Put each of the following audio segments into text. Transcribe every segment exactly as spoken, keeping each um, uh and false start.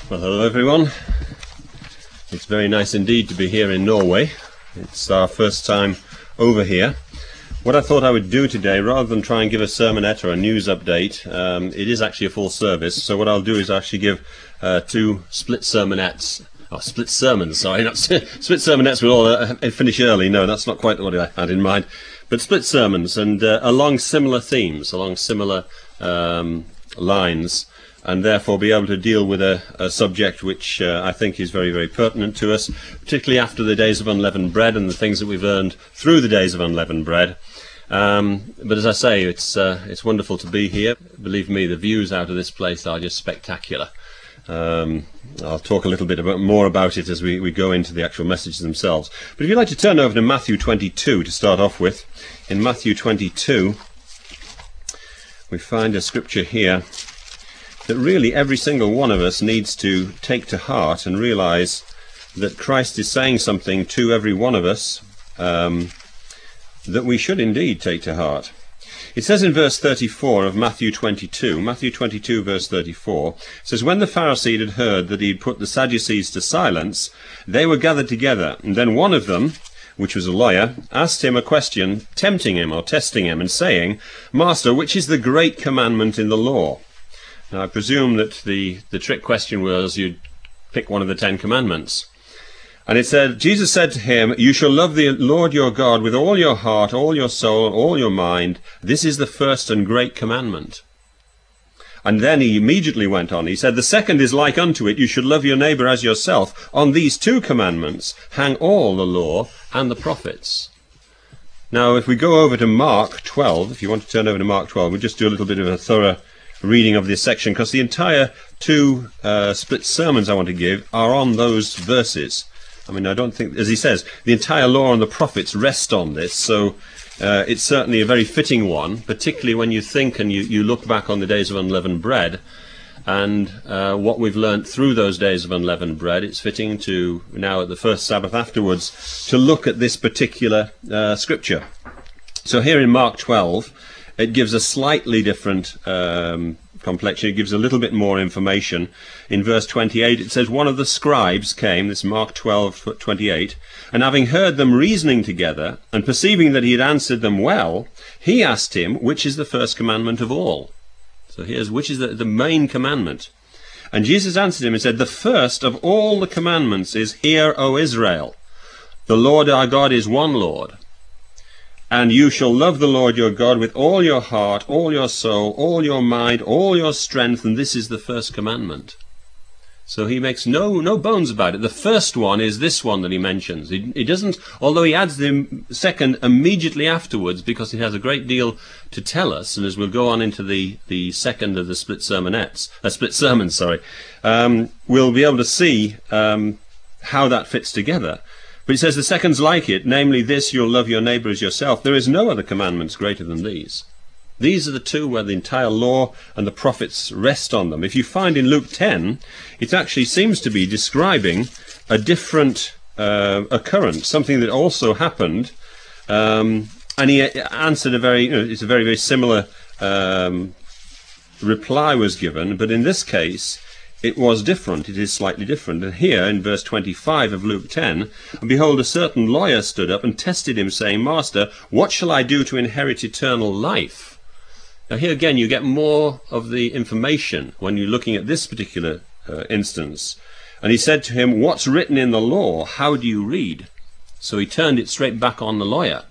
Well, hello everyone. It's very nice indeed to be here in Norway. It's our first time over here. What I thought I would do today, rather than try and give a sermonette or a news update, um, it is actually a full service, so what I'll do is actually give uh, two split sermonettes, or split sermons, sorry, not split sermonettes will all uh, finish early, no, that's not quite what I had in mind, but split sermons, and uh, along similar themes, along similar um, lines, and therefore be able to deal with a, a subject which uh, I think is very, very pertinent to us, particularly after the days of unleavened bread and the things that we've learned through the days of unleavened bread. Um, but as I say, it's uh, it's wonderful to be here. Believe me, the views out of this place are just spectacular. Um, I'll talk a little bit about, more about it as we, we go into the actual messages themselves. But if you'd like to turn over to Matthew twenty-two to start off with, in Matthew twenty-two we find a scripture here that really every single one of us needs to take to heart and realize that Christ is saying something to every one of us um, that we should indeed take to heart. It says in verse thirty-four of Matthew twenty-two, Matthew twenty-two verse thirty-four, it says, "When the Pharisees had heard that he had put the Sadducees to silence, they were gathered together, and then one of them, which was a lawyer, asked him a question, tempting him or testing him, and saying, 'Master, which is the great commandment in the law?'" Now, I presume that the, the trick question was you'd pick one of the Ten Commandments. And it said, Jesus said to him, "You shall love the Lord your God with all your heart, all your soul, all your mind. This is the first and great commandment." And then he immediately went on. He said, "The second is like unto it. You should love your neighbour as yourself. On these two commandments hang all the law and the prophets." Now, if we go over to Mark twelve, if you want to turn over to Mark twelve, we'll just do a little bit of a thorough reading of this section, because the entire two uh, split sermons I want to give are on those verses. I mean, I don't think, as he says, the entire law and the prophets rest on this, so uh, it's certainly a very fitting one, particularly when you think and you, you look back on the days of unleavened bread and uh, what we've learnt through those days of unleavened bread. It's fitting to, now at the first Sabbath afterwards, to look at this particular uh, scripture. So here in Mark twelve, it gives a slightly different um, complexion. It gives a little bit more information. In verse twenty-eight, it says, "One of the scribes came," this is Mark twelve twenty-eight, "and having heard them reasoning together, and perceiving that he had answered them well, he asked him, which is the first commandment of all?" So here's, which is the, the main commandment? "And Jesus answered him and said, The first of all the commandments is, Hear, O Israel, the Lord our God is one Lord. And you shall love the Lord your God with all your heart, all your soul, all your mind, all your strength, and this is the first commandment." So he makes no no bones about it. The first one is this one that he mentions. He, he doesn't, although he adds the second immediately afterwards, because it has a great deal to tell us, and as we'll go on into the, the second of the split sermonettes, uh, split sermons, sorry, um, we'll be able to see um, how that fits together. But he says the second's like it, namely this, you'll love your neighbour as yourself. There is no other commandments greater than these. These are the two where the entire law and the prophets rest on them. If you find in Luke ten, it actually seems to be describing a different uh, occurrence, something that also happened, um, and he answered a very, you know, it's a very, very similar um, reply was given, but in this case, it was different. It is slightly different. And here in verse twenty-five of Luke ten, "And behold, a certain lawyer stood up and tested him, saying, Master, what shall I do to inherit eternal life?" Now here again you get more of the information when you're looking at this particular uh, instance. "And he said to him, What's written in the law? How do you read?" So he turned it straight back on the lawyer.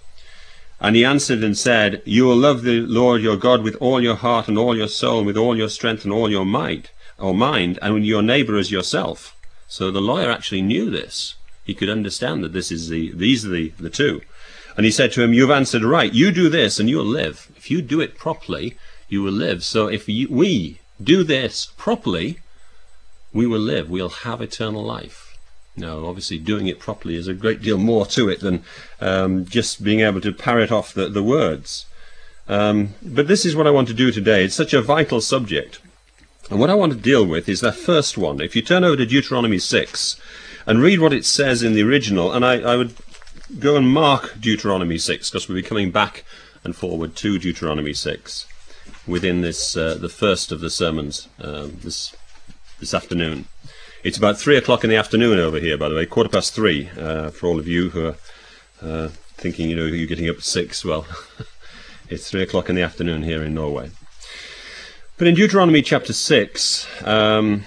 And he answered and said, "You will love the Lord your God with all your heart and all your soul, and with all your strength and all your might, or mind, and your neighbour as yourself." So the lawyer actually knew this. He could understand that this is the these are the, the two. "And he said to him, You've answered right. You do this and you'll live." If you do it properly, you will live. So if you, we do this properly, we will live. We'll have eternal life. Now, obviously, doing it properly is a great deal more to it than um, just being able to parrot off the, the words. Um, but this is what I want to do today. It's such a vital subject. And what I want to deal with is that first one. If you turn over to Deuteronomy six and read what it says in the original, and I, I would go and mark Deuteronomy six, because we'll be coming back and forward to Deuteronomy six within this uh, the first of the sermons uh, this this afternoon. It's about three o'clock in the afternoon over here, by the way, quarter past three, uh, for all of you who are uh, thinking, you know, you're getting up at six. Well, it's three o'clock in the afternoon here in Norway. But in Deuteronomy chapter six, um,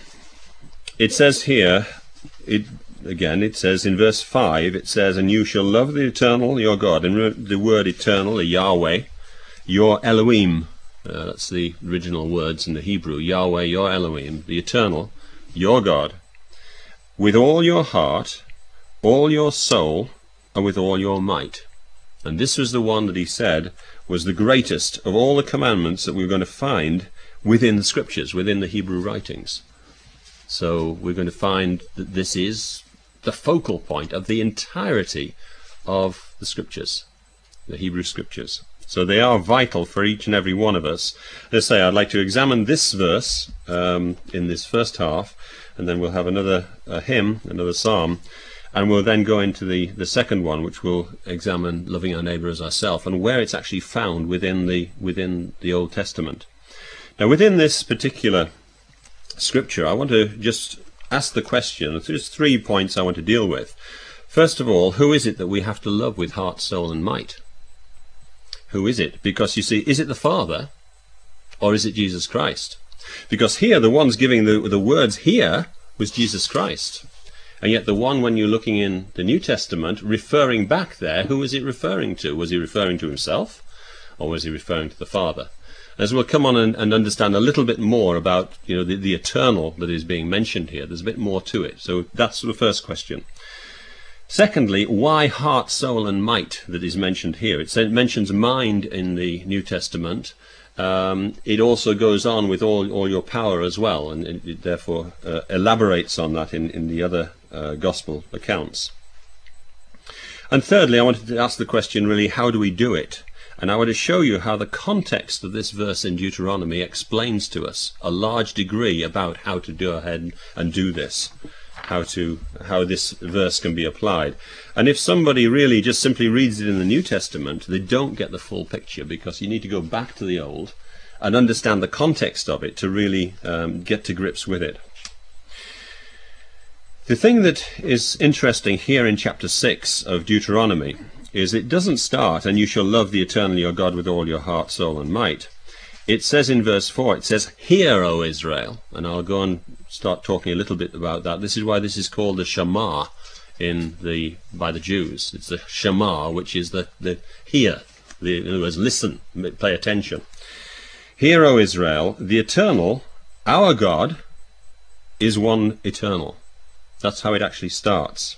it says here, it again, it says in verse five, it says, "And you shall love the eternal, your God." And the word eternal, the Yahweh, your Elohim, uh, that's the original words in the Hebrew, Yahweh, your Elohim, the eternal, your God, with all your heart, all your soul, and with all your might. And this was the one that he said was the greatest of all the commandments that we we're going to find within the scriptures, within the Hebrew writings. So we're going to find that this is the focal point of the entirety of the scriptures, the Hebrew scriptures. So they are vital for each and every one of us. Let's say I'd like to examine this verse um, in this first half, and then we'll have another uh, hymn, another psalm, and we'll then go into the, the second one, which will examine loving our neighbour as ourselves, and where it's actually found within the within the Old Testament. Now, within this particular scripture, I want to just ask the question. There's three points I want to deal with. First of all, who is it that we have to love with heart, soul, and might? Who is it? Because you see, is it the Father, or is it Jesus Christ? Because here, the one's giving the, the words here was Jesus Christ. And yet the one, when you're looking in the New Testament, referring back there, who was it referring to? Was he referring to himself, or was he referring to the Father? As we'll come on and, and understand a little bit more about, you know, the, the eternal that is being mentioned here, there's a bit more to it. So that's the first question. Secondly, why heart, soul, and might that is mentioned here? It mentions mind in the New Testament. Um, it also goes on with all, all your power as well, and it, it therefore uh, elaborates on that in, in the other uh, gospel accounts. And thirdly, I wanted to ask the question, really, how do we do it? And I want to show you how the context of this verse in Deuteronomy explains to us a large degree about how to go ahead and do this, how to how this verse can be applied. And if somebody really just simply reads it in the New Testament, they don't get the full picture, because you need to go back to the Old and understand the context of it to really um, get to grips with it. The thing that is interesting here in chapter six of Deuteronomy is it doesn't start, "And you shall love the eternal your God with all your heart, soul, and might." It says in verse four, it says, "Hear, O Israel," and I'll go and start talking a little bit about that. This is why this is called the Shema in the by the Jews. It's the Shema, which is the, the hear, the, in other words, listen, pay attention. "Hear, O Israel, the eternal, our God, is one eternal." That's how it actually starts.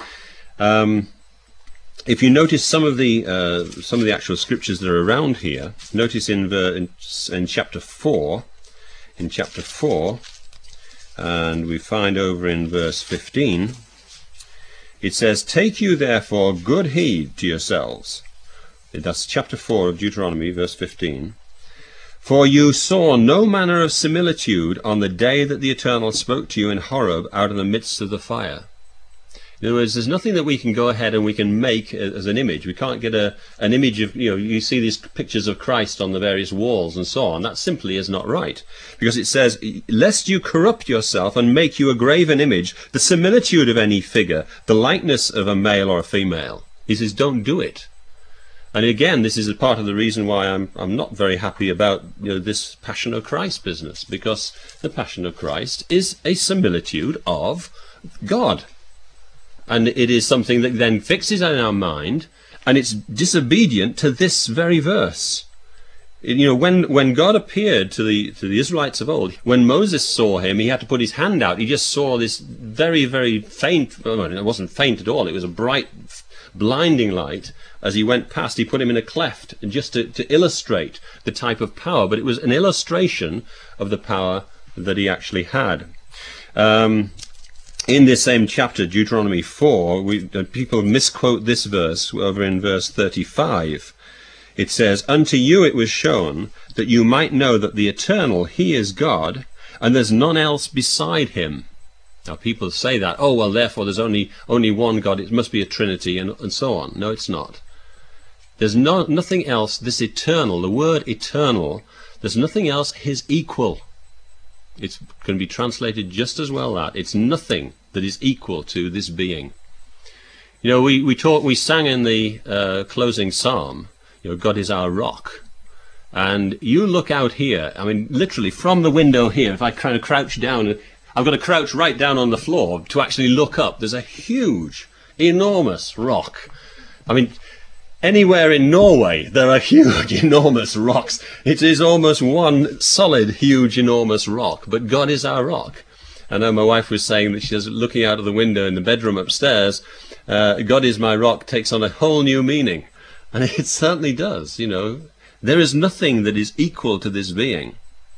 Um, If you notice some of the uh, some of the actual scriptures that are around here, notice in, ver in in chapter four, in chapter four, and we find over in verse fifteen, it says, "Take you therefore good heed to yourselves." That's chapter four of Deuteronomy, verse fifteen. "For you saw no manner of similitude on the day that the Eternal spoke to you in Horeb out of the midst of the fire." In other words, there's nothing that we can go ahead and we can make as an image. We can't get a an image of, you know, you see these pictures of Christ on the various walls and so on. That simply is not right. Because it says, "Lest you corrupt yourself and make you a graven image, the similitude of any figure, the likeness of a male or a female." He says, don't do it. And again, this is a part of the reason why I'm I'm not very happy about, you know, this Passion of Christ business. Because the Passion of Christ is a similitude of God. And it is something that then fixes in our mind, and it's disobedient to this very verse. You know, when when God appeared to the to the Israelites of old, when Moses saw him, he had to put his hand out. He just saw this very, very faint, well, it wasn't faint at all, it was a bright, blinding light. As he went past, he put him in a cleft, just to, to illustrate the type of power. But it was an illustration of the power that he actually had. Um... In this same chapter, Deuteronomy four, we, uh, people misquote this verse over in verse thirty-five. It says, "Unto you it was shown that you might know that the Eternal, He is God, and there's none else beside Him." Now people say that, oh, well, therefore there's only only one God, it must be a Trinity, and, and so on. No, it's not. There's no, nothing else, this eternal, the word eternal, there's nothing else His equal. It's going to be translated just as well that it's nothing that is equal to this being. You know, we we talk, we sang in the uh, closing psalm, you know, God is our rock. And you look out here, I mean, literally from the window here, if I kind of crouch down, I've got to crouch right down on the floor to actually look up. There's a huge, enormous rock. I mean, anywhere in Norway, there are huge, enormous rocks. It is almost one solid, huge, enormous rock. But God is our rock. I know my wife was saying that she's looking out of the window in the bedroom upstairs. Uh, God is my rock takes on a whole new meaning. And it certainly does, you know. There is nothing that is equal to this being.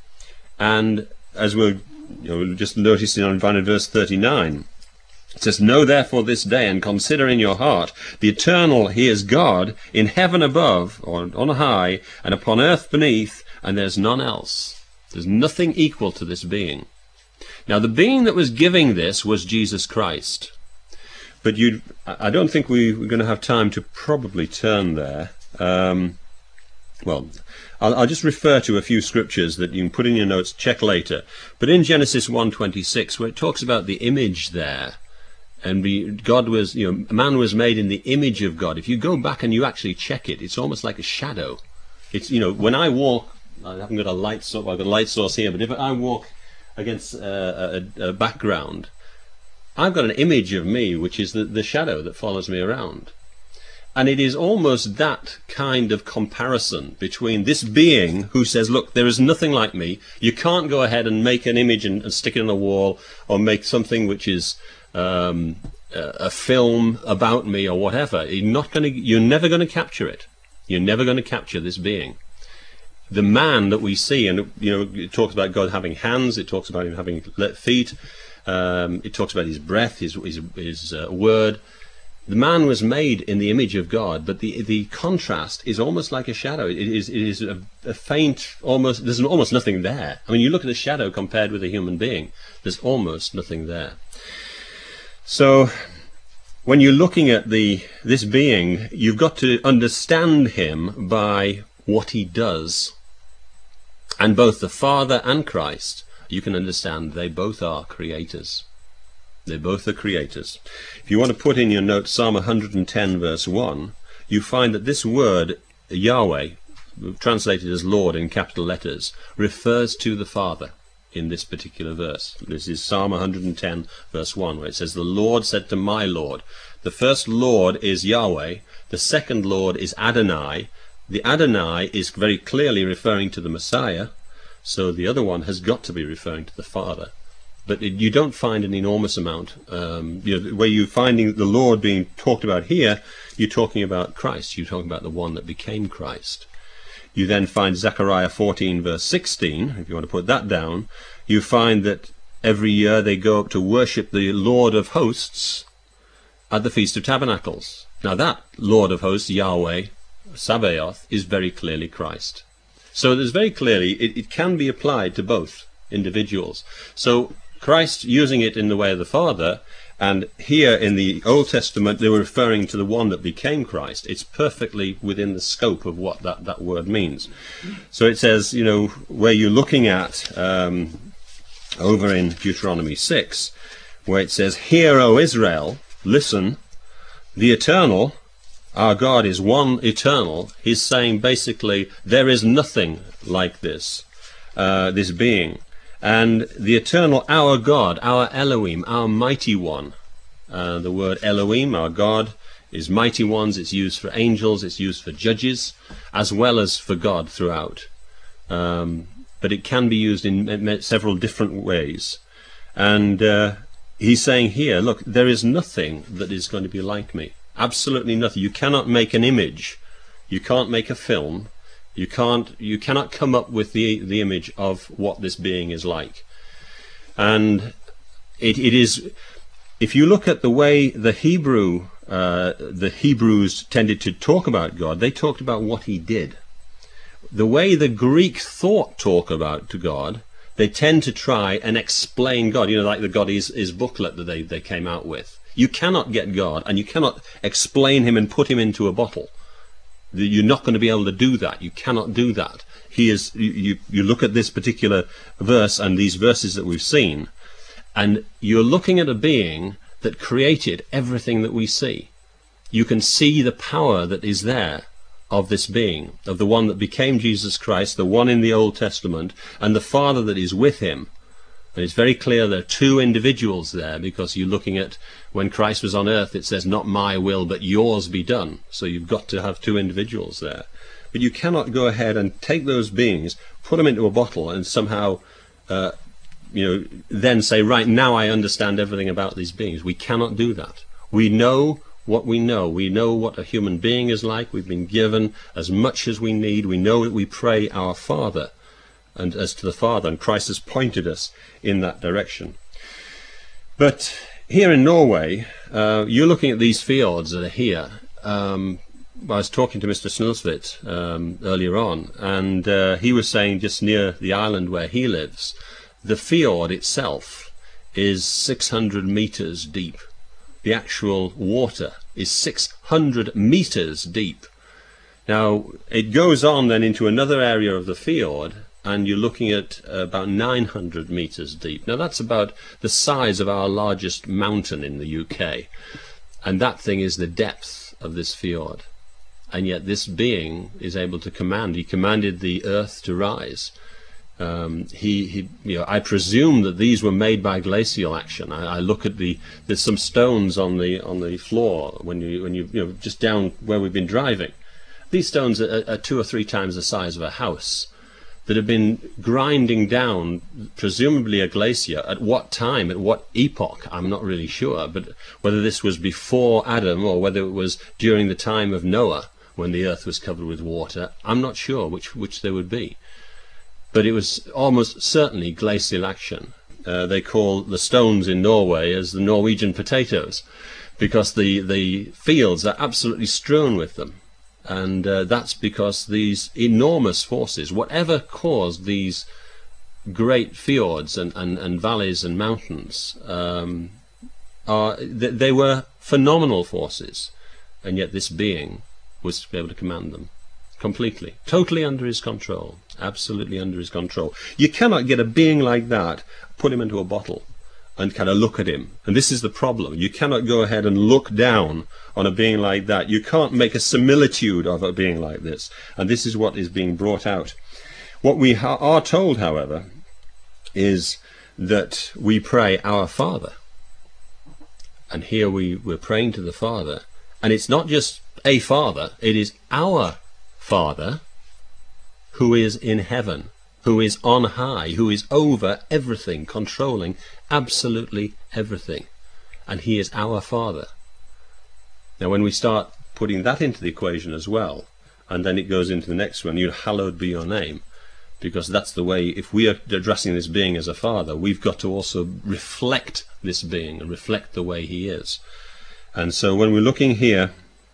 And as we'll you know, just noticing on verse thirty-nine, it says, know therefore this day, and consider in your heart, the eternal, he is God, in heaven above, or on high, and upon earth beneath, and there's none else. There's nothing equal to this being. Now, the being that was giving this was Jesus Christ. But you, I don't think we, we're going to have time to probably turn there. Um, well, I'll, I'll just refer to a few scriptures that you can put in your notes, check later. But in Genesis one twenty-six, where it talks about the image there, and be, God was, you know, man was made in the image of God. If you go back and you actually check it, it's almost like a shadow. It's, you know, when I walk, I haven't got a light source, I've got a light source here, but if I walk against uh, a, a background, I've got an image of me, which is the, the shadow that follows me around. And it is almost that kind of comparison between this being who says, look, there is nothing like me. You can't go ahead and make an image and, and stick it on a wall, or make something which is um, a, a film about me or whatever. You're not going to, you're never going to capture it. You're never going to capture this being. The man that we see, and you know, it talks about God having hands, it talks about him having feet, um, it talks about his breath, his, his, his uh, word. The man was made in the image of God, but the the contrast is almost like a shadow. It is it is a, a faint, almost, there's almost nothing there. I mean, you look at a shadow compared with a human being, there's almost nothing there. So when you're looking at the this being, you've got to understand him by what he does. And both the Father and Christ, you can understand they both are creators. They both are creators. If you want to put in your notes Psalm one hundred ten verse one, you find that this word Yahweh, translated as Lord in capital letters, refers to the Father in this particular verse. This is Psalm one hundred ten verse one, where it says, the Lord said to my Lord. The first Lord is Yahweh, the second Lord is Adonai. The Adonai is very clearly referring to the Messiah, so the other one has got to be referring to the Father. But it, you don't find an enormous amount. Um, you know, where you're finding the Lord being talked about here, you're talking about Christ. You're talking about the one that became Christ. You then find Zechariah fourteen verse sixteen, if you want to put that down. You find that every year they go up to worship the Lord of Hosts at the Feast of Tabernacles. Now that Lord of Hosts, Yahweh, Sabaoth, is very clearly Christ. So there's very clearly, it, it can be applied to both individuals. So Christ using it in the way of the Father, and here in the Old Testament they were referring to the one that became Christ. It's perfectly within the scope of what that, that word means. So it says, you know, where you're looking at um, over in Deuteronomy six, where it says, hear, O Israel, listen, the eternal, our God is one eternal. He's saying basically there is nothing like this, uh, this being. And the eternal, our God, our Elohim, our mighty one. Uh, the word Elohim, our God, is mighty ones. It's used for angels, it's used for judges, as well as for God throughout. Um, but it can be used in several different ways. And uh, he's saying here, look, there is nothing that is going to be like me. Absolutely nothing. You cannot make an image. You can't make a film. You can't. You cannot come up with the the image of what this being is like. And it it is. If you look at the way the Hebrew uh, the Hebrews tended to talk about God, they talked about what He did. The way the Greek thought talk about to God, they tend to try and explain God. You know, like the God is is booklet that they they came out with. You cannot get God, and you cannot explain Him and put Him into a bottle. You're not going to be able to do that. You cannot do that. he is, you, you look at this particular verse and these verses that we've seen, and you're looking at a being that created everything that we see. You can see the power that is there of this being, of the one that became Jesus Christ, the one in the Old Testament, and the Father that is with him. And it's very clear there are two individuals there, because you're looking at when Christ was on earth, it says, not my will, but yours be done. So you've got to have two individuals there. But you cannot go ahead and take those beings, put them into a bottle, and somehow, uh, you know, then say, right, now I understand everything about these beings. We cannot do that. We know what we know. We know what a human being is like. We've been given as much as we need. We know that we pray our Father, and as to the Father, and Christ has pointed us in that direction. But here in Norway, uh, you're looking at these fjords that are here. Um, I was talking to Mister Snilsvit um, earlier on, and uh, he was saying just near the island where he lives, the fjord itself is six hundred meters deep. The actual water is six hundred meters deep. Now, it goes on then into another area of the fjord, and you're looking at uh, about nine hundred meters deep. Now, that's about the size of our largest mountain in the U K. And that thing is the depth of this fjord. And yet this being is able to command. He commanded the earth to rise. Um, he, he, you know, I presume that these were made by glacial action. I, I look at the, there's some stones on the on the floor when you when you, you know, just down where we've been driving. These stones are, are two or three times the size of a house, that have been grinding down, presumably a glacier. At what time, at what epoch, I'm not really sure, but whether this was before Adam or whether it was during the time of Noah, when the earth was covered with water, I'm not sure which which there would be. But it was almost certainly glacial action. Uh, they call the stones in Norway as the Norwegian potatoes, because the, the fields are absolutely strewn with them. And uh, that's because these enormous forces, whatever caused these great fjords and, and, and valleys and mountains, um, are th they were phenomenal forces, and yet this being was able to command them completely, totally under his control, absolutely under his control. You cannot get a being like that, put him into a bottle and kind of look at him. And this is the problem. You cannot go ahead and look down on a being like that. You can't make a similitude of a being like this. And this is what is being brought out. What we ha are told, however, is that we pray our Father. And here we, we're praying to the Father. And it's not just a Father, it is our Father who is in heaven, who is on high, who is over everything, controlling absolutely everything. And he is our Father. Now when we start putting that into the equation as well, and then it goes into the next one, you hallowed be your name, because that's the way, if we are addressing this being as a Father, we've got to also reflect this being and reflect the way he is. And so when we're looking here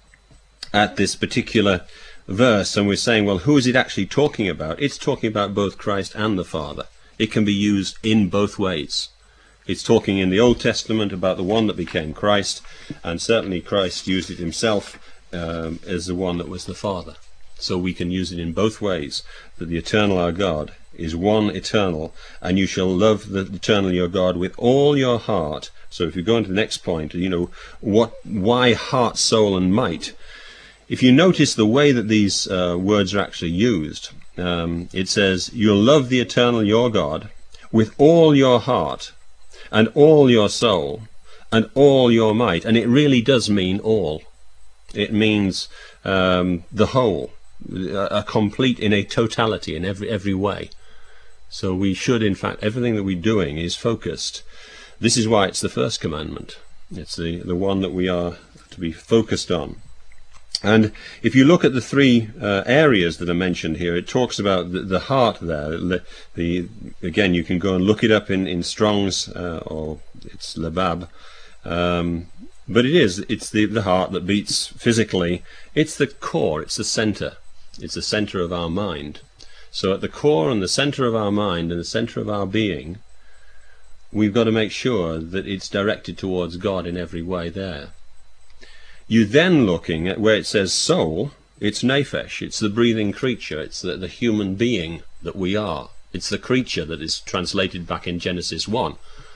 at this particular verse and we're saying, well, who is it actually talking about? It's talking about both Christ and the Father. It can be used in both ways. It's talking in the Old Testament about the one that became Christ, and certainly Christ used it himself um, as the one that was the Father. So we can use it in both ways, that the eternal our God is one eternal, and you shall love the eternal your God with all your heart. So if you go into the next point, you know, what, why heart, soul and might? If you notice the way that these uh, words are actually used, um, it says, you'll love the eternal your God with all your heart and all your soul and all your might. And it really does mean all. It means um, the whole, a complete, in a totality, in every, every way. So we should, in fact, everything that we're doing is focused. This is why it's the first commandment. It's the, the one that we are to be focused on. And if you look at the three uh, areas that are mentioned here, it talks about the, the heart there. The, the again, you can go and look it up in in Strong's, uh, or it's Lebab, um, but it is it's the the heart that beats physically. It's the core. It's the center. It's the center of our mind. So at the core and the center of our mind and the center of our being, we've got to make sure that it's directed towards God in every way there. You then looking at where it says soul, It's nephesh, it's the breathing creature, it's the, the human being that we are. It's the creature that is translated back in Genesis one.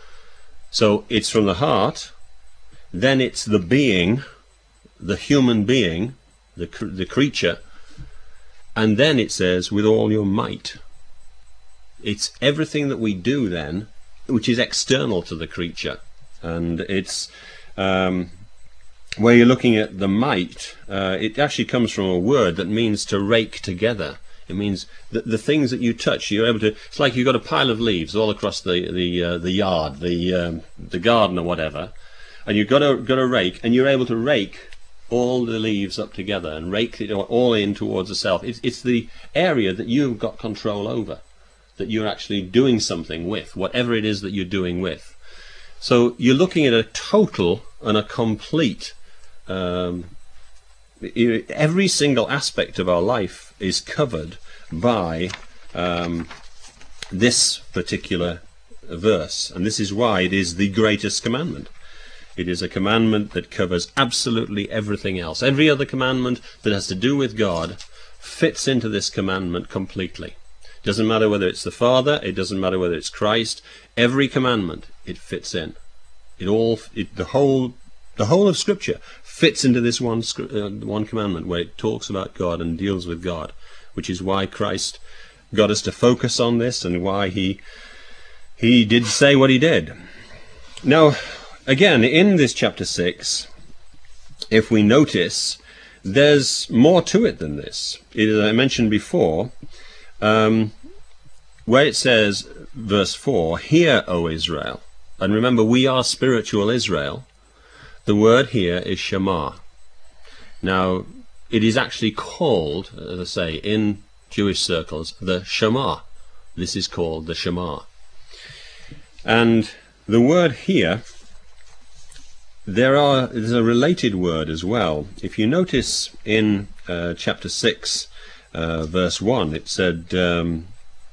So it's from the heart, then it's the being, the human being, the, the creature, and then it says, with all your might. It's everything that we do then, which is external to the creature. And it's, um, where you're looking at the might, uh, it actually comes from a word that means to rake together. It means that the things that you touch, you're able to, it's like you've got a pile of leaves all across the, the, uh, the yard, the, um, the garden or whatever, and you've got a, got a rake, and you're able to rake all the leaves up together and rake it all in towards the self. It's, it's the area that you've got control over, that you're actually doing something with, whatever it is that you're doing with. So you're looking at a total and a complete, um, every single aspect of our life is covered by um, this particular verse, and this is why it is the greatest commandment. It is a commandment that covers absolutely everything else. Every other commandment that has to do with God fits into this commandment completely. It doesn't matter whether it's the Father, it doesn't matter whether it's Christ. Every commandment, it fits in. It all, it, the whole, the whole of Scripture fits into this one, uh, one commandment where it talks about God and deals with God, which is why Christ got us to focus on this and why he he did say what he did. Now, again, in this chapter six, if we notice, there's more to it than this. It, as I mentioned before, um, where it says, verse four, "Hear, O Israel," and remember, we are spiritual Israel. The word here is Shema. Now, it is actually called, as I say, in Jewish circles, the Shema. This is called the Shema. And the word here, there are there's a related word as well. If you notice in uh, chapter six, uh, verse one, it said, um,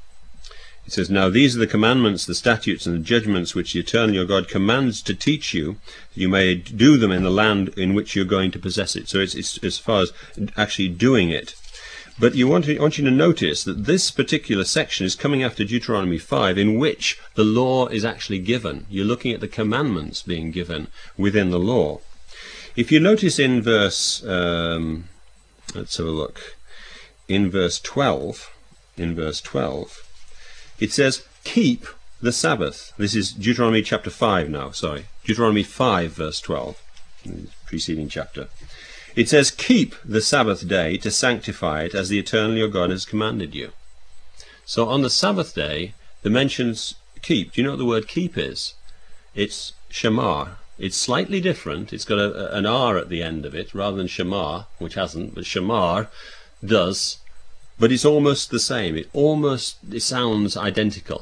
it says, "Now these are the commandments, the statutes, and the judgments which the Eternal your God commands to teach you, that you may do them in the land in which you're going to possess it." So it's, it's as far as actually doing it. But you want, to, I want you to notice that this particular section is coming after Deuteronomy five, in which the law is actually given. You're looking at the commandments being given within the law. If you notice in verse, um, let's have a look, in verse twelve, in verse twelve, it says, "Keep the Sabbath." This is Deuteronomy chapter five now, sorry. Deuteronomy five, verse twelve, preceding chapter. It says, "Keep the Sabbath day to sanctify it, as the Eternal your God has commanded you." So on the Sabbath day, the mentions keep. Do you know what the word keep is? It's shamar. It's slightly different. It's got a, an R at the end of it, rather than shamar, which hasn't, but shamar does. But it's almost the same. It almost it sounds identical,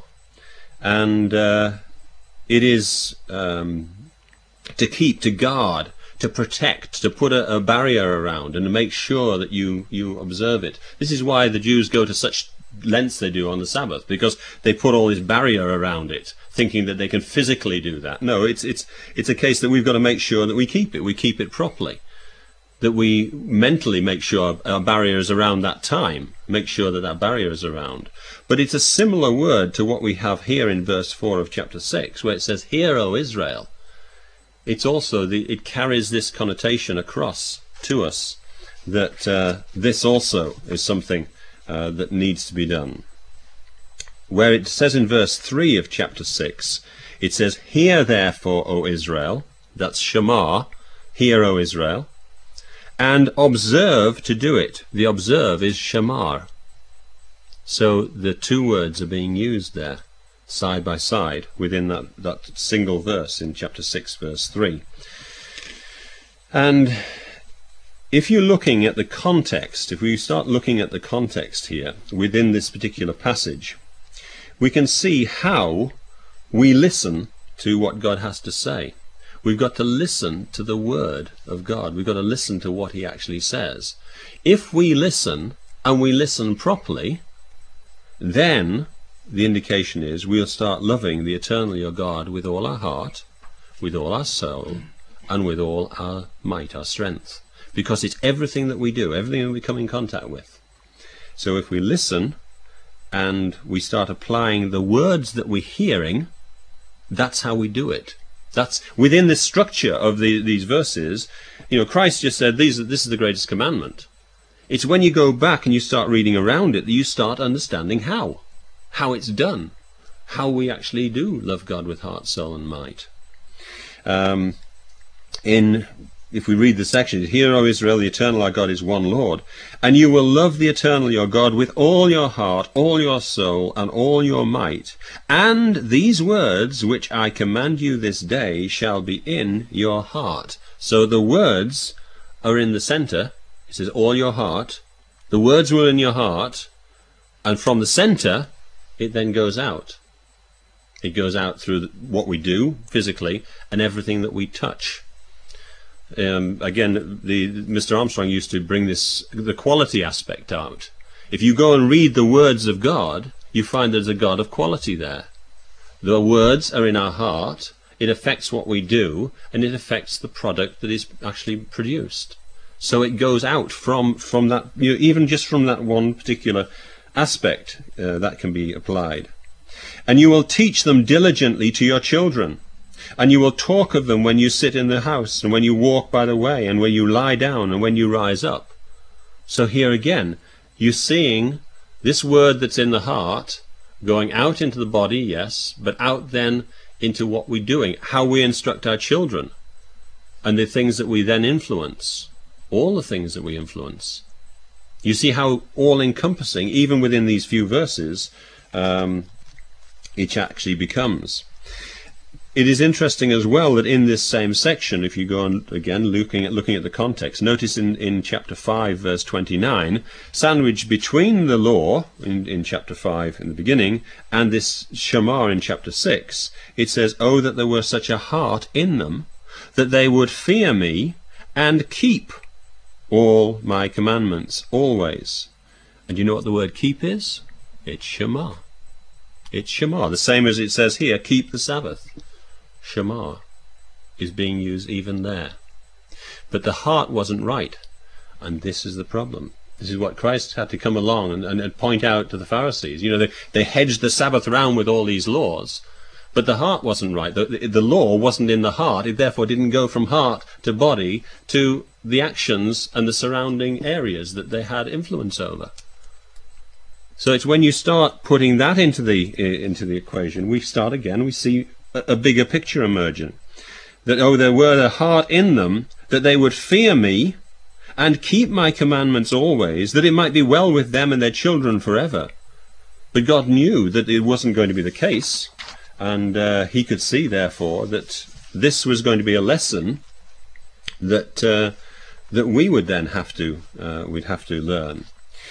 and uh, it is um, to keep, to guard, to protect, to put a, a barrier around, and to make sure that you you observe it. This is why the Jews go to such lengths they do on the Sabbath, because they put all this barrier around it, thinking that they can physically do that. No, it's it's it's a case that we've got to make sure that we keep it. We keep it properly. That we mentally make sure our barrier is around that time, make sure that that barrier is around. But it's a similar word to what we have here in verse four of chapter six, where it says, "Hear, O Israel." It's also, the, it carries this connotation across to us, that uh, this also is something uh, that needs to be done. Where it says in verse three of chapter six, it says, "Hear therefore, O Israel," that's Shema, "Hear, O Israel, and observe to do it." The observe is shamar. So the two words are being used there, side by side, within that, that single verse in chapter six, verse three. And if you're looking at the context, if we start looking at the context here, within this particular passage, we can see how we listen to what God has to say. We've got to listen to the word of God. We've got to listen to what he actually says. If we listen, and we listen properly, then the indication is we'll start loving the Eternal your God with all our heart, with all our soul, and with all our might, our strength. because it's everything that we do, everything that we come in contact with. So if we listen and we start applying the words that we're hearing, that's how we do it. That's within the structure of the, these verses. You know, Christ just said, these, this is the greatest commandment. It's when you go back and you start reading around it that you start understanding how. How it's done. How we actually do love God with heart, soul and might. Um, in, if we read the section, hear, O Israel, the eternal our God is one Lord, and you will love the eternal your God with all your heart, all your soul, and all your might. And these words which I command you this day shall be in your heart. So the words are in the center. It says all your heart. The words were in your heart, and from the center it then goes out. It goes out through what we do physically and everything that we touch. Um, again, the, Mister Armstrong used to bring this, the quality aspect out. If you go and read the words of God, you find there's a God of quality there. The words are in our heart, it affects what we do, and it affects the product that is actually produced. So it goes out from, from that, you know, even just from that one particular aspect uh, that can be applied. And you will teach them diligently to your children. And you will talk of them when you sit in the house, and when you walk by the way, and when you lie down, and when you rise up. So here again, you're seeing this word that's in the heart going out into the body, yes, but out then into what we're doing, how we instruct our children, and the things that we then influence, all the things that we influence. You see how all-encompassing, even within these few verses, um, it actually becomes. It is interesting as well that in this same section, if you go on again looking at looking at the context, notice in, in chapter five verse twenty-nine, sandwiched between the law in, in chapter five in the beginning and this Shema in chapter six, it says, "Oh, that there were such a heart in them, that they would fear me and keep all my commandments always." And you know what the word keep is? It's Shema. It's Shema. The same as it says here, keep the Sabbath. Shema is being used even there. But the heart wasn't right. And this is the problem. This is what Christ had to come along and, and, and point out to the Pharisees. You know, they, they hedged the Sabbath around with all these laws. But the heart wasn't right. The, the, the law wasn't in the heart. It therefore didn't go from heart to body to the actions and the surrounding areas that they had influence over. So it's when you start putting that into the into the equation, we start again, we see a, a bigger picture emerging. That, oh, there were a heart in them, that they would fear me and keep my commandments always, that it might be well with them and their children forever. But God knew that it wasn't going to be the case, and uh, he could see, therefore, that this was going to be a lesson that uh, that we would then have to uh, we'd have to learn.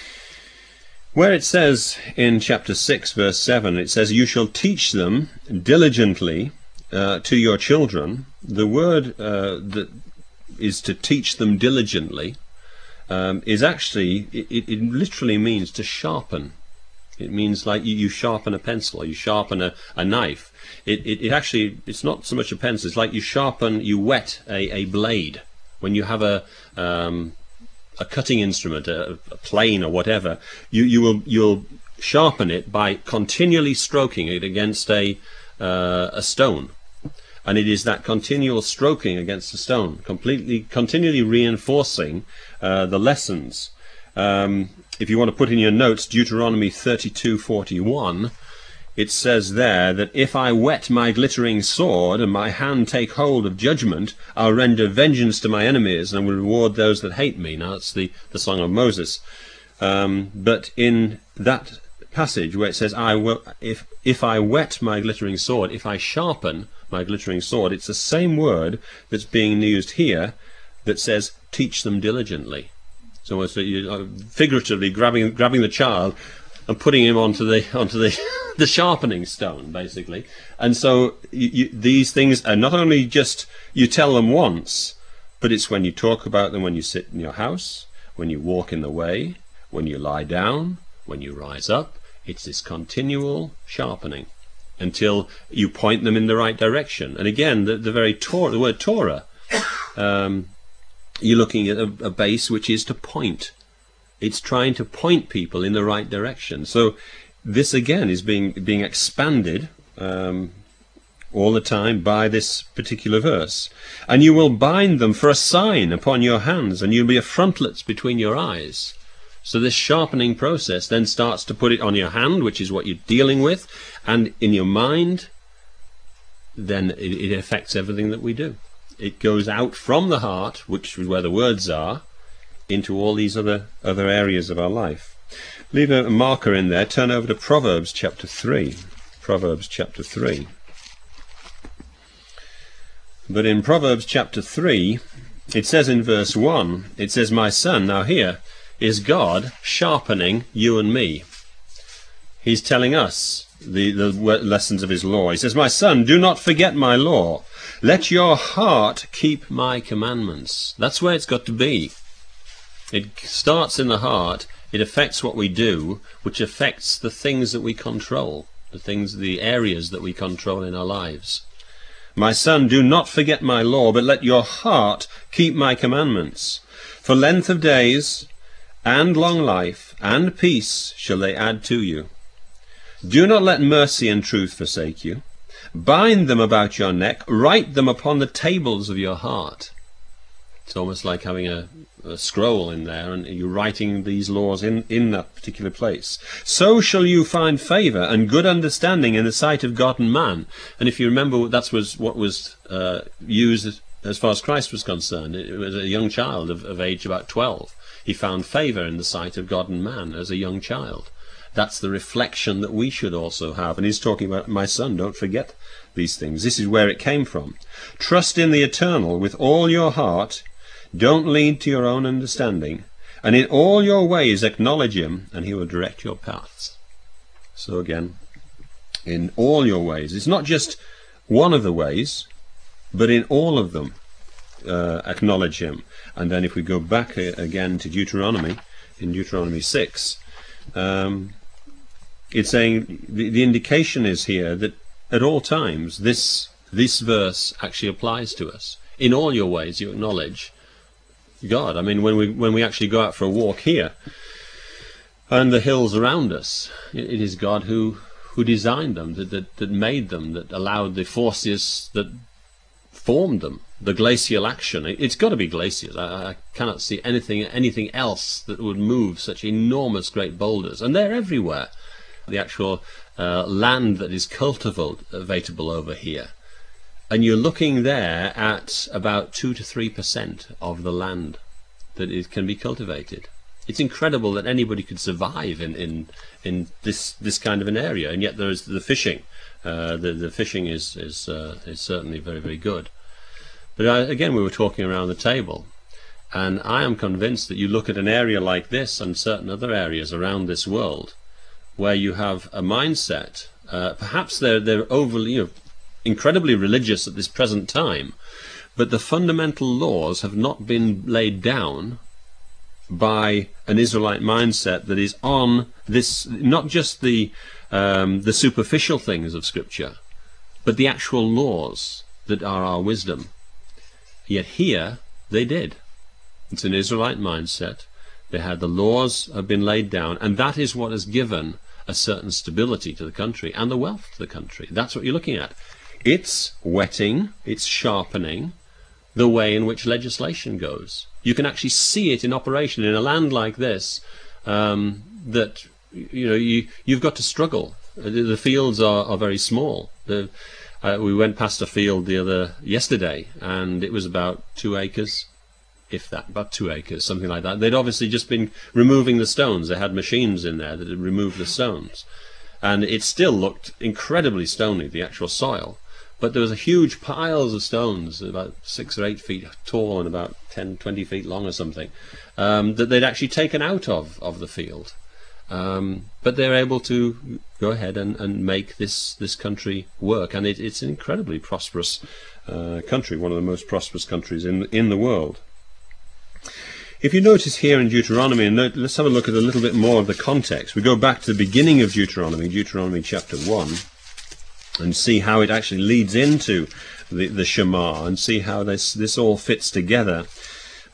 Where it says in chapter six verse seven, it says, "You shall teach them diligently uh, to your children." The word uh, that is to teach them diligently um, is actually, it, it literally means to sharpen. It means like you, you sharpen a pencil, or you sharpen a, a knife. It, it, it actually, it's not so much a pencil, it's like you sharpen, you wet a, a blade. When you have a um, a cutting instrument, a, a plane or whatever, you, you will you'll sharpen it by continually stroking it against a uh, a stone. And it is that continual stroking against the stone, completely, continually reinforcing uh, the lessons. Um, if you want to put in your notes, Deuteronomy thirty-two forty-one, it says there that if I whet my glittering sword and my hand take hold of judgment, I'll render vengeance to my enemies and will reward those that hate me. Now that's the, the Song of Moses. Um, but in that passage where it says, I will, if, if I whet my glittering sword, if I sharpen my glittering sword, it's the same word that's being used here that says, teach them diligently. So it's uh, figuratively grabbing grabbing the child and putting him onto the onto the the sharpening stone, basically. And so you, you, these things are not only just you tell them once, but it's when you talk about them when you sit in your house, when you walk in the way, when you lie down, when you rise up. It's this continual sharpening until you point them in the right direction. And again, the, the very Torah, the word Torah, um, you're looking at a, a base which is to point. It's trying to point people in the right direction. So this again is being being expanded um, all the time by this particular verse. And you will bind them for a sign upon your hands, and you'll be a frontlets between your eyes. So this sharpening process then starts to put it on your hand, which is what you're dealing with, and in your mind, then it, it affects everything that we do. It goes out from the heart, which is where the words are, into all these other other areas of our life. Leave a marker in there. Turn over to Proverbs chapter three. Proverbs chapter three. But in Proverbs chapter three, it says in verse one, it says, "My son," now here is God sharpening you and me. He's telling us the, the lessons of his law. He says, "My son, do not forget my law. Let your heart keep my commandments." That's where it's got to be. It starts in the heart. It affects what we do, which affects the things that we control, the things, the areas that we control in our lives. "My son, do not forget my law, but let your heart keep my commandments. For length of days and long life and peace shall they add to you. Do not let mercy and truth forsake you. Bind them about your neck, write them upon the tables of your heart." It's almost like having a, a scroll in there, and you're writing these laws in, in that particular place. "So shall you find favour and good understanding in the sight of God and man." And if you remember, that was what was uh, used as far as Christ was concerned. It was a young child of, of age about twelve. He found favour in the sight of God and man as a young child. That's the reflection that we should also have. And he's talking about, "My son, don't forget these things." This is where it came from. "Trust in the eternal with all your heart. Don't lean to your own understanding. And in all your ways acknowledge him, and he will direct your paths." So again, in all your ways. It's not just one of the ways, but in all of them uh, acknowledge him. And then if we go back again to Deuteronomy, in Deuteronomy six, um, it's saying, the, the indication is here that at all times this this verse actually applies to us. In all your ways you acknowledge God. I mean, when we when we actually go out for a walk here, and the hills around us, it, it is God who who designed them, that, that that made them, that allowed the forces that formed them, the glacial action. It, it's got to be glaciers. I, I cannot see anything anything else that would move such enormous great boulders, and they're everywhere. The actual uh, land that is cultivatable over here. And you're looking there at about two to three percent of the land that it can be cultivated. It's incredible that anybody could survive in in, in this this kind of an area. And yet there is the fishing. Uh, the the fishing is is uh, is certainly very very good. But I, again, we were talking around the table, and I am convinced that you look at an area like this and certain other areas around this world, where you have a mindset. Uh, perhaps they're they're overly, you know, incredibly religious at this present time, but the fundamental laws have not been laid down by an Israelite mindset that is on this, not just the um, the superficial things of Scripture, but the actual laws that are our wisdom. Yet here they did. It's an Israelite mindset. They had the laws have been laid down, and that is what has given a certain stability to the country and the wealth to the country. That's what you're looking at. It's whetting, it's sharpening the way in which legislation goes. You can actually see it in operation in a land like this, um, that you know you you've got to struggle. The fields are, are very small. The, uh, we went past a field the other yesterday, and it was about two acres, if that, about two acres, something like that. They'd obviously just been removing the stones. They had machines in there that had removed the stones, and it still looked incredibly stony, the actual soil. But there was a huge piles of stones, about six or eight feet tall and about ten, twenty feet long or something, um, that they'd actually taken out of, of the field. Um, but they're able to go ahead and, and make this, this country work. And it, it's an incredibly prosperous uh, country, one of the most prosperous countries in, in the world. If you notice here in Deuteronomy, and note, let's have a look at a little bit more of the context. We go back to the beginning of Deuteronomy, Deuteronomy chapter one. And see how it actually leads into the, the Shema, and see how this this all fits together.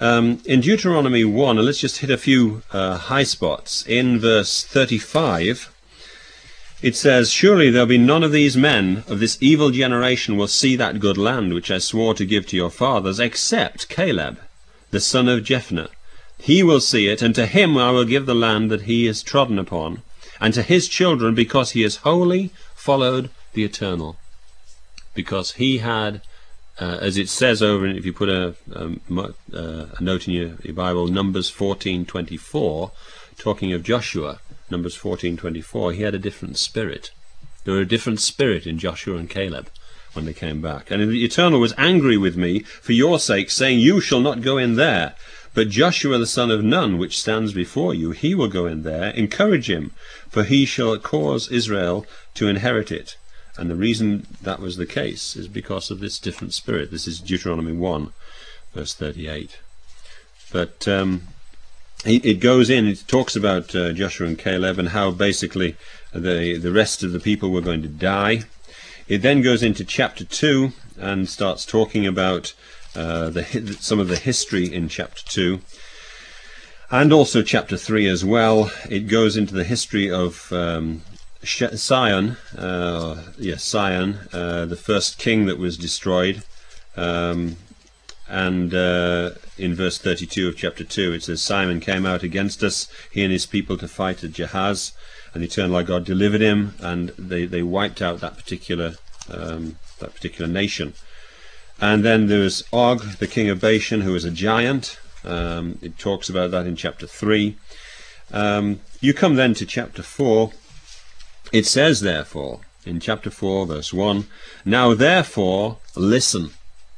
Um, in Deuteronomy one, and let's just hit a few uh, high spots. In verse thirty-five, it says, "Surely there'll be none of these men of this evil generation will see that good land which I swore to give to your fathers, except Caleb, the son of Jephunneh. He will see it, and to him I will give the land that he has trodden upon, and to his children, because he has wholly followed the Eternal." Because he had, uh, as it says over, if you put a, a, a note in your, your Bible, Numbers fourteen twenty-four, talking of Joshua, Numbers fourteen twenty-four, he had a different spirit. There were a different spirit in Joshua and Caleb when they came back. "And the Eternal was angry with me for your sake, saying, You shall not go in there. But Joshua the son of Nun, which stands before you, he will go in there. Encourage him, for he shall cause Israel to inherit it." And the reason that was the case is because of this different spirit. This is Deuteronomy one, verse thirty-eight. But um, it, it goes in, it talks about uh, Joshua and Caleb and how basically the, the rest of the people were going to die. It then goes into chapter two and starts talking about uh, the, some of the history in chapter two. And also chapter three as well. It goes into the history of Um, Sion, uh, yes, Sion, uh, the first king that was destroyed, um, and uh, in verse thirty-two of chapter two it says, "Simon came out against us, he and his people, to fight at Jahaz, and the Eternal God delivered him," and they, they wiped out that particular um, that particular nation. And then there was Og, the king of Bashan, who was a giant. Um, it talks about that in chapter three. Um, you come then to chapter four. It says, therefore, in chapter four, verse one, "Now therefore listen."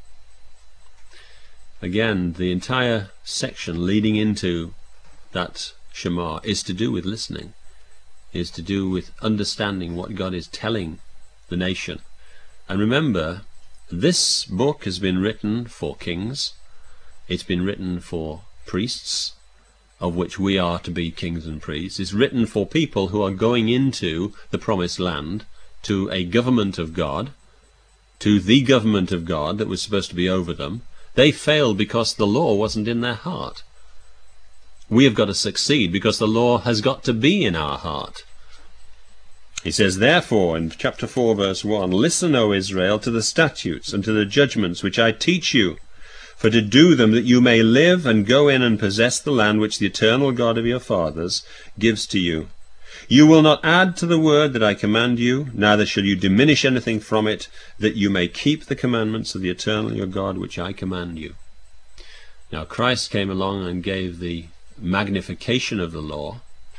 Again, the entire section leading into that Shema is to do with listening, is to do with understanding what God is telling the nation. And remember, this book has been written for kings, it's been written for priests, of which we are to be kings and priests. It's written for people who are going into the promised land, to a government of God, to the government of God that was supposed to be over them. They failed because the law wasn't in their heart. We have got to succeed because the law has got to be in our heart. He says, therefore, in chapter four, verse one, "Listen, O Israel, to the statutes and to the judgments which I teach you, for to do them, that you may live and go in and possess the land which the Eternal God of your fathers gives to you. You will not add to the word that I command you, neither shall you diminish anything from it, that you may keep the commandments of the Eternal your God which I command you." Now Christ came along and gave the magnification of the law,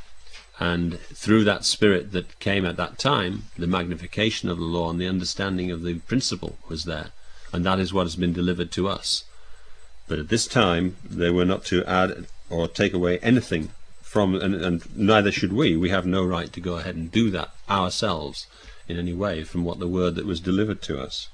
and through that spirit that came at that time, the magnification of the law and the understanding of the principle was there, and that is what has been delivered to us. But at this time they were not to add or take away anything from, and, and neither should we. We have no right to go ahead and do that ourselves in any way from what the word that was delivered to us.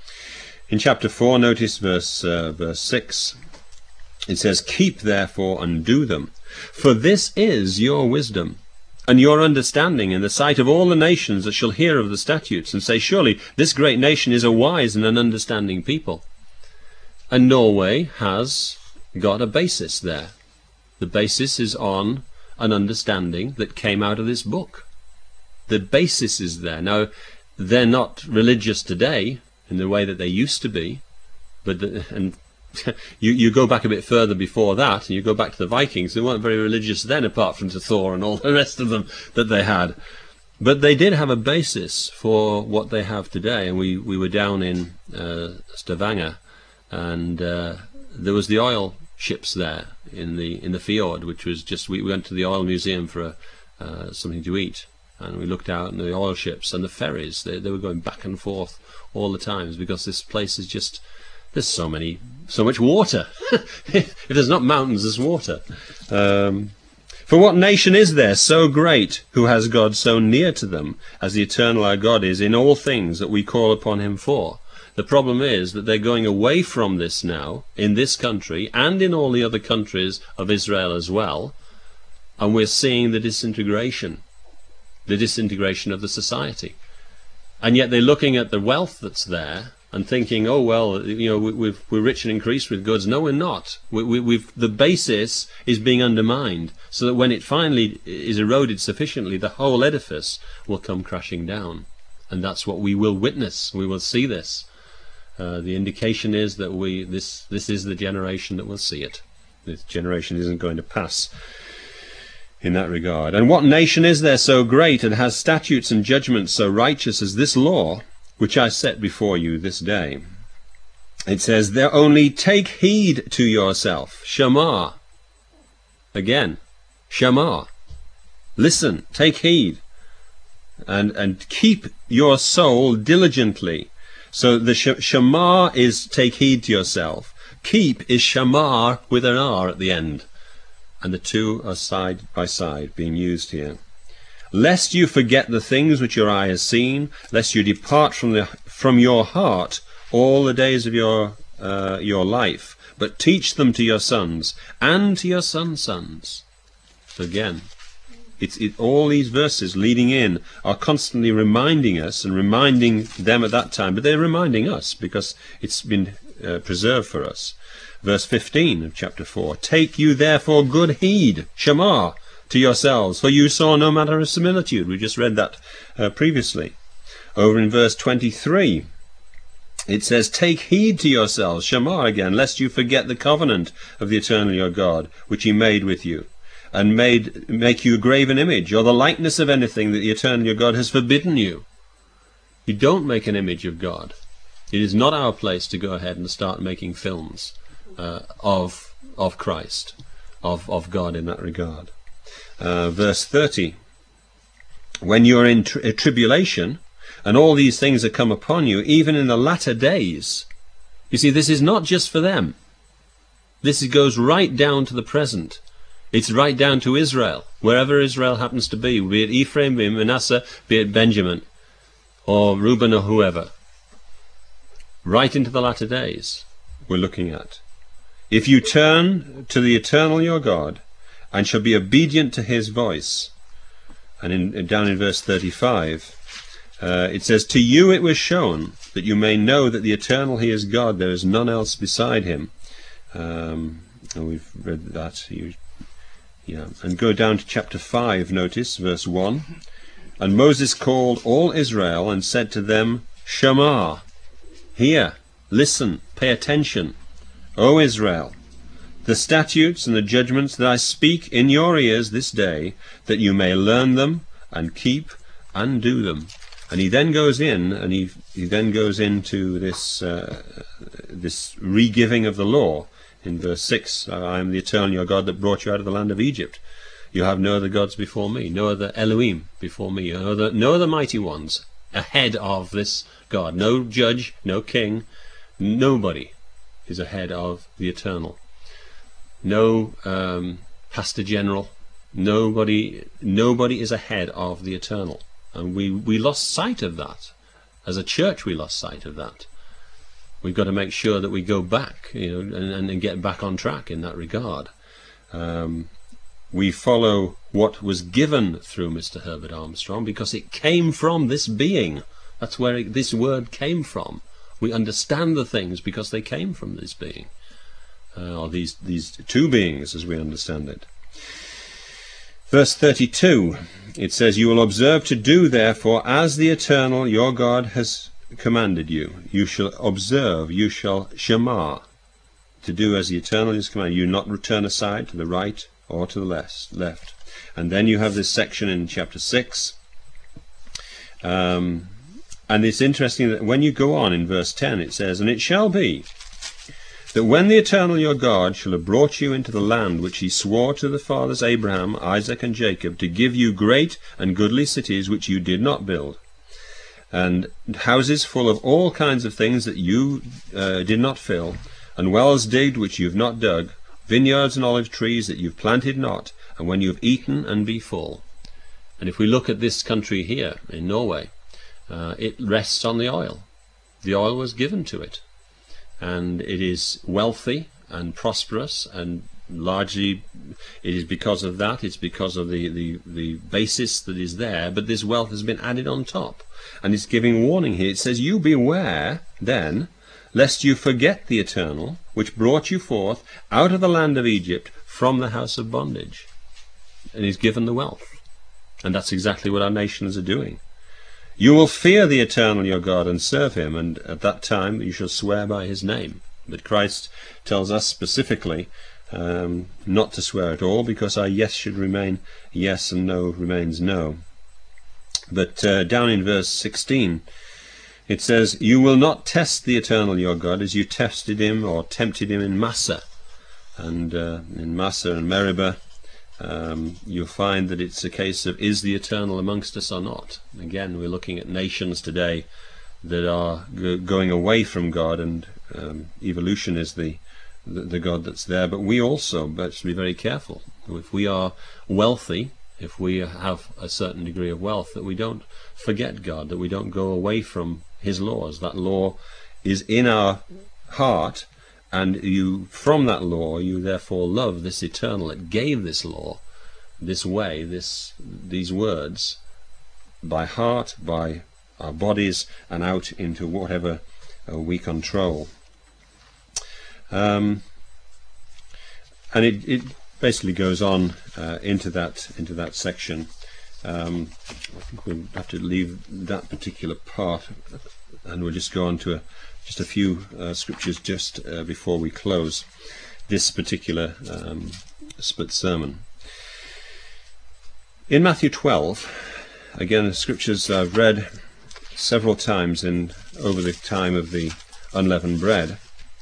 In chapter four, notice verse uh, verse six. It says, "Keep therefore and do them, for this is your wisdom and your understanding in the sight of all the nations that shall hear of the statutes, and say, Surely this great nation is a wise and an understanding people." And Norway has got a basis there. The basis is on an understanding that came out of this book. The basis is there. Now, they're not religious today in the way that they used to be, but the, and you, you go back a bit further before that, and you go back to the Vikings. They weren't very religious then, apart from to Thor and all the rest of them that they had. But they did have a basis for what they have today. And we, we were down in uh, Stavanger, and uh, there was the oil ships there in the in the fjord, which was just, we went to the oil museum for a, uh, something to eat, and we looked out, and the oil ships and the ferries, they, they were going back and forth all the times, because this place is just, there's so many, so much water. If there's not mountains, there's water. Um, For what nation is there so great, who has God so near to them, as the Eternal our God is in all things that we call upon him for? The problem is that they're going away from this now, in this country, and in all the other countries of Israel as well, and we're seeing the disintegration, the disintegration of the society. And yet they're looking at the wealth that's there, and thinking, oh well, you know, we, we've, we're rich and increased with goods. No, we're not. We, we, we've the basis is being undermined, so that when it finally is eroded sufficiently, the whole edifice will come crashing down, and that's what we will witness. We will see this. Uh, the indication is that we this this is the generation that will see it. This generation isn't going to pass in that regard. And what nation is there so great and has statutes and judgments so righteous as this law, which I set before you this day? It says there, only take heed to yourself. Shema. Again, Shema. Listen, take heed, and and keep your soul diligently. So the sh Shema is take heed to yourself. Keep is Shamar with an R at the end. And the two are side by side being used here. Lest you forget the things which your eye has seen, lest you depart from the from your heart all the days of your uh, your life, but teach them to your sons and to your sons' sons. So again, it's it, all these verses leading in are constantly reminding us and reminding them at that time, but they're reminding us because it's been uh, preserved for us. Verse fifteen of chapter four, take you therefore good heed, Shema, to yourselves, for you saw no manner of similitude. We just read that uh, previously. Over in verse twenty-three, it says, take heed to yourselves, Shema again, lest you forget the covenant of the eternal your God, which he made with you, and made make you a graven image, or the likeness of anything that the eternal your God has forbidden you. You don't make an image of God. It is not our place to go ahead and start making films uh, of of Christ, of, of God in that regard. Uh, verse thirty, when you are in tri tribulation, and all these things are come upon you, even in the latter days. You see, this is not just for them. This goes right down to the present. It's right down to Israel, wherever Israel happens to be, be it Ephraim, be it Manasseh, be it Benjamin, or Reuben, or whoever. Right into the latter days we're looking at. If you turn to the eternal your God, and shall be obedient to his voice. And in, down in verse thirty-five, uh, it says, to you it was shown, that you may know that the eternal he is God, there is none else beside him. Um, and we've read that. You, yeah. And go down to chapter five, notice, verse one. And Moses called all Israel, and said to them, Shema, hear, listen, pay attention, O Israel, the statutes and the judgments that I speak in your ears this day, that you may learn them and keep and do them. And he then goes in, and he he then goes into this uh, this re-giving of the law in verse six. I am the eternal your God that brought you out of the land of Egypt. You have no other gods before me, no other Elohim before me, no other, no other mighty ones ahead of this God. No judge, no king, nobody is ahead of the eternal. No um, pastor general, nobody nobody is ahead of the eternal. And we, we lost sight of that. As a church we lost sight of that. We've got to make sure that we go back, you know, and, and get back on track in that regard. Um, we follow what was given through Mister Herbert Armstrong because it came from this being. That's where it, this word came from. We understand the things because they came from this being. Uh, or these, these two beings, as we understand it. Verse thirty-two, it says, you will observe to do, therefore, as the eternal your God has commanded you. You shall observe, you shall shema, to do as the eternal has commanded you, not return aside to the right or to the left. left. And then you have this section in chapter six. Um, and it's interesting that when you go on in verse ten, it says, and it shall be, that when the eternal your God shall have brought you into the land which he swore to the fathers Abraham, Isaac, and Jacob, to give you great and goodly cities which you did not build, and houses full of all kinds of things that you uh, did not fill, and wells digged which you have not dug, vineyards and olive trees that you have planted not, and when you have eaten and be full. And if we look at this country here in Norway, uh, it rests on the oil. The oil was given to it. And it is wealthy and prosperous and largely it is because of that, it's because of the, the, the basis that is there, but this wealth has been added on top. And it's giving warning here. It says, you beware then, lest you forget the Eternal, which brought you forth out of the land of Egypt from the house of bondage. And he's given the wealth. And that's exactly what our nations are doing. You will fear the Eternal your God and serve him, and at that time you shall swear by his name. But Christ tells us specifically um, not to swear at all, because our yes should remain yes and no remains no. But uh, down in verse sixteen, it says, you will not test the Eternal your God as you tested him or tempted him in Massah. And uh, in Massah and Meribah, um, you'll find that it's a case of, is the Eternal amongst us or not? Again, we're looking at nations today that are g going away from God, and um, evolution is the, the, the God that's there. But we also must be very careful. If we are wealthy, if we have a certain degree of wealth, that we don't forget God, that we don't go away from his laws. That law is in our heart, and you, from that law, you therefore love this Eternal that gave this law, this way, this these words, by heart, by our bodies, and out into whatever uh, we control. Um, and it, it basically goes on uh, into that into that section. Um, I think we'll have to leave that particular part, and we'll just go on to a, just a few uh, scriptures just uh, before we close this particular um, split sermon. In Matthew twelve, again, the scriptures I've read several times in over the time of the unleavened bread.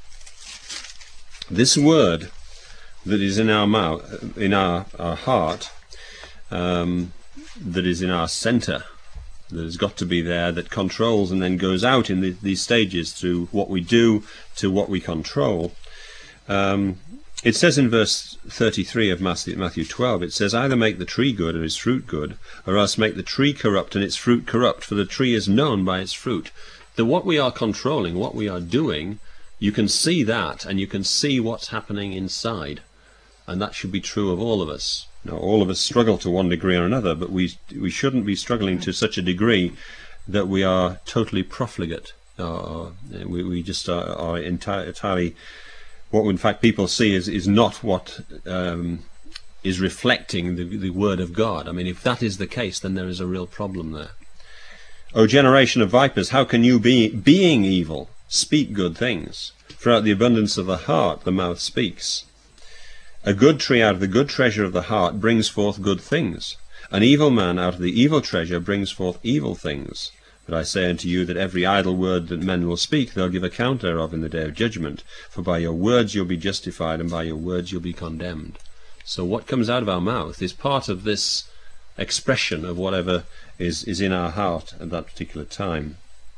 This word that is in our mouth, in our, our heart, um, that is in our center, that has got to be there, that controls and then goes out in the, these stages through what we do to what we control. Um, it says in verse thirty-three of Matthew, Matthew twelve, it says, either make the tree good and its fruit good, or else make the tree corrupt and its fruit corrupt, for the tree is known by its fruit. That what we are controlling, what we are doing, you can see that, and you can see what's happening inside. And that should be true of all of us. Now, all of us struggle to one degree or another, but we we shouldn't be struggling to such a degree that we are totally profligate. Uh, we, we just are, are enti entirely, what in fact people see is, is not what um, is reflecting the, the Word of God. I mean, if that is the case, then there is a real problem there. O generation of vipers, how can you, be, being evil, speak good things? For out the abundance of the heart the mouth speaks. A good tree out of the good treasure of the heart brings forth good things. An evil man out of the evil treasure brings forth evil things. But I say unto you that every idle word that men will speak, they'll give account thereof in the day of judgment. For by your words you'll be justified, and by your words you'll be condemned. So what comes out of our mouth is part of this expression of whatever is, is in our heart at that particular time.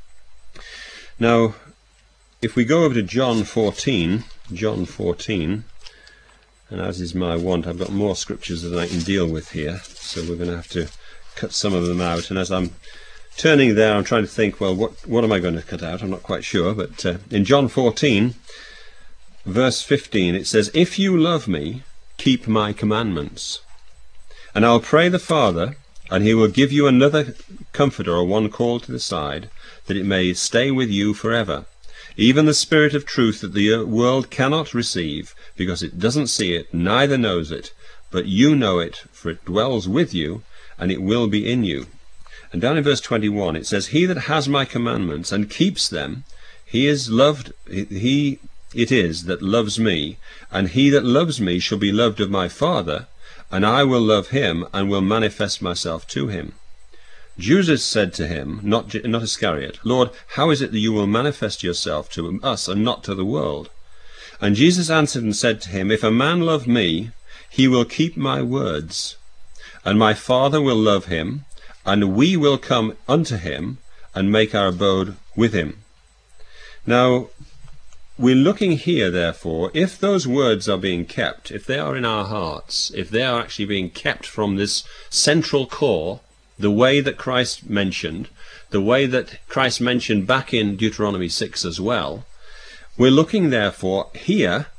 Now, if we go over to John fourteen, John fourteen, and as is my wont, I've got more scriptures than I can deal with here, so we're going to have to cut some of them out. And as I'm turning there, I'm trying to think, well, what, what am I going to cut out? I'm not quite sure, but uh, in John fourteen, verse fifteen, it says, if you love me, keep my commandments. And I'll pray the Father, and he will give you another comforter, or one called to the side, that it may stay with you forever. Even the Spirit of truth that the world cannot receive, because it doesn't see it, neither knows it. But you know it, for it dwells with you, and it will be in you. And down in verse twenty-one, it says, he that has my commandments and keeps them, he is loved, he it is that loves me, and he that loves me shall be loved of my Father, and I will love him, and will manifest myself to him. Judas said to him, not, not Iscariot, Lord, how is it that you will manifest yourself to us, and not to the world? And Jesus answered and said to him, if a man love me, he will keep my words, and my Father will love him, and we will come unto him, and make our abode with him. Now, we're looking here, therefore, if those words are being kept, if they are in our hearts, if they are actually being kept from this central core, the way that Christ mentioned, the way that Christ mentioned back in Deuteronomy six as well, we're looking, therefore, here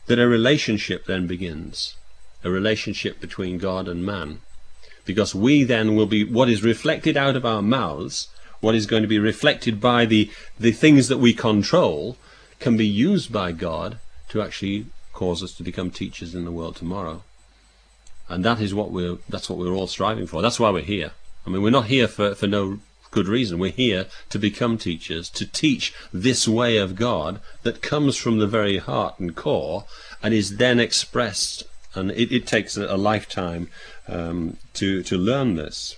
that a relationship then begins, a relationship between God and man. Because we then will be, what is reflected out of our mouths, what is going to be reflected by the, the things that we control, can be used by God to actually cause us to become teachers in the world tomorrow. And that is what we're, that's what we're all striving for. That's why we're here. I mean, we're not here for, for no good reason. We're here to become teachers, to teach this way of God that comes from the very heart and core and is then expressed. And it, it takes a, a lifetime um, to, to learn this.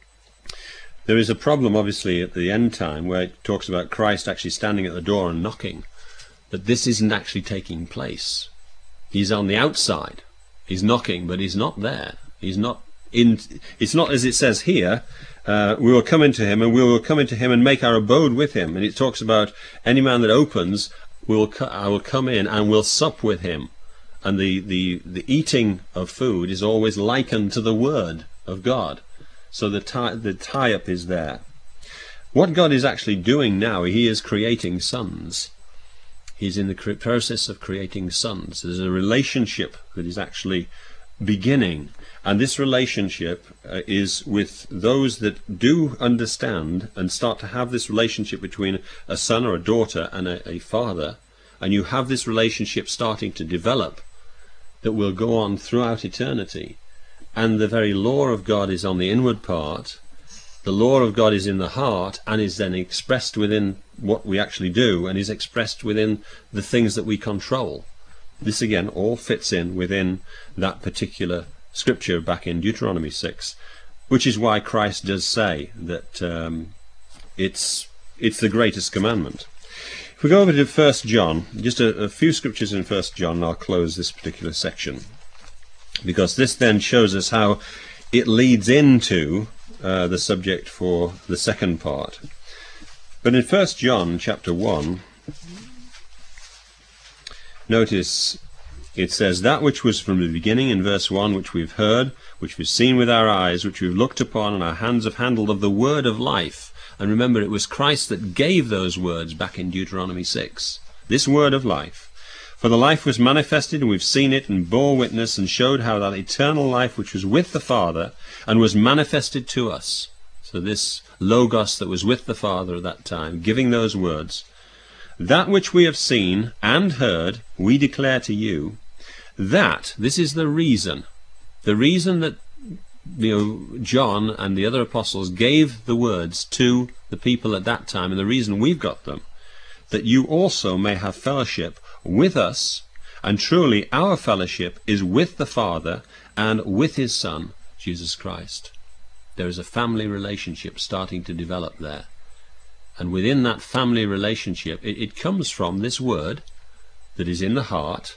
There is a problem, obviously, at the end time where it talks about Christ actually standing at the door and knocking. But this isn't actually taking place. He's on the outside. He's knocking, but he's not there. He's not in. It's not as it says here, uh, we will come into him and we will come into him and make our abode with him. And it talks about any man that opens, we will I will come in and will sup with him. And the, the, the eating of food is always likened to the word of God. So the tie, the tie-up is there. What God is actually doing now, he is creating sons. He's in the process of creating sons. There's a relationship that is actually beginning. And this relationship uh, is with those that do understand and start to have this relationship between a son or a daughter and a, a father. And you have this relationship starting to develop that will go on throughout eternity. And the very law of God is on the inward part. The law of God is in the heart and is then expressed within what we actually do and is expressed within the things that we control. This again all fits in within that particular scripture back in Deuteronomy six, which is why Christ does say that um, it's it's the greatest commandment. If we go over to First John, just a, a few scriptures in First John, and I'll close this particular section, because this then shows us how it leads into uh, the subject for the second part. But in First John chapter one, notice it says, that which was from the beginning in verse one, which we've heard, which we've seen with our eyes, which we've looked upon, and our hands have handled of the word of life. And remember, it was Christ that gave those words back in Deuteronomy six. This word of life. For the life was manifested, and we've seen it, and bore witness, and showed how that eternal life which was with the Father, and was manifested to us. So this Logos that was with the Father at that time, giving those words, that which we have seen and heard, we declare to you, that, this is the reason, the reason that you know, John and the other apostles gave the words to the people at that time, and the reason we've got them, that you also may have fellowship with us, and truly our fellowship is with the Father and with his Son, Jesus Christ. There is a family relationship starting to develop there. And within that family relationship, it, it comes from this word that is in the heart,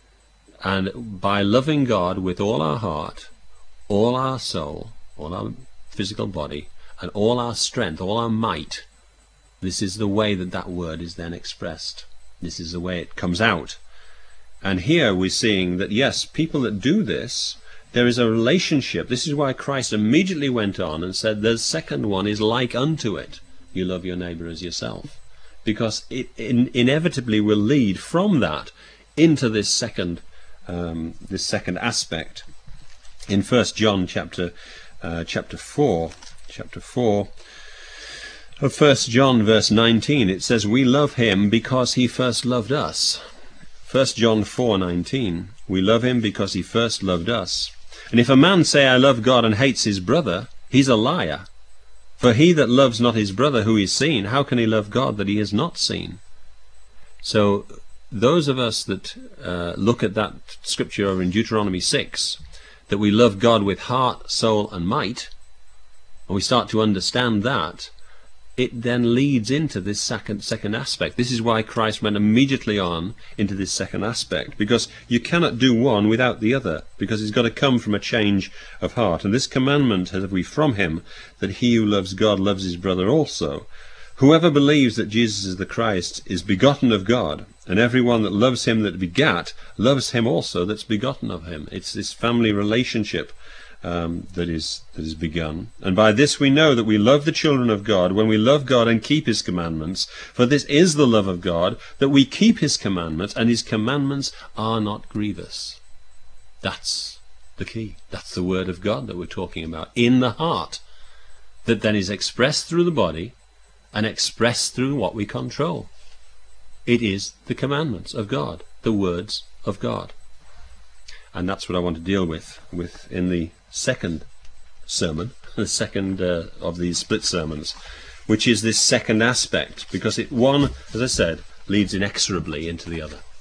and by loving God with all our heart, all our soul, all our physical body, and all our strength, all our might, this is the way that that word is then expressed. This is the way it comes out. And here we're seeing that, yes, people that do this, there is a relationship. This is why Christ immediately went on and said, the second one is like unto it. You love your neighbor as yourself. Because it in, inevitably will lead from that into this second, um, this second aspect. In First John chapter, uh, chapter four, chapter four, of First John verse nineteen, it says, we love him because he first loved us. First John four nineteen, we love him because he first loved us. And if a man say, I love God, and hates his brother, he's a liar. For he that loves not his brother who is seen, how can he love God that he has not seen? So those of us that uh, look at that scripture over in Deuteronomy six, that we love God with heart, soul, and might, and we start to understand that, it then leads into this second second aspect. This is why Christ went immediately on into this second aspect, because you cannot do one without the other, because it's got to come from a change of heart. And this commandment have we from him, that he who loves God loves his brother also. Whoever believes that Jesus is the Christ is begotten of God, and everyone that loves him that begat loves him also that's begotten of him. It's this family relationship um, that is that is begun. And by this we know that we love the children of God, when we love God and keep his commandments. For this is the love of God, that we keep his commandments, and his commandments are not grievous. That's the key. That's the word of God that we're talking about in the heart, that then is expressed through the body and expressed through what we control. It is the commandments of God, the words of God. And that's what I want to deal with, with in the second sermon, the second uh, of these split sermons, which is this second aspect, because it one, as I said, leads inexorably into the other.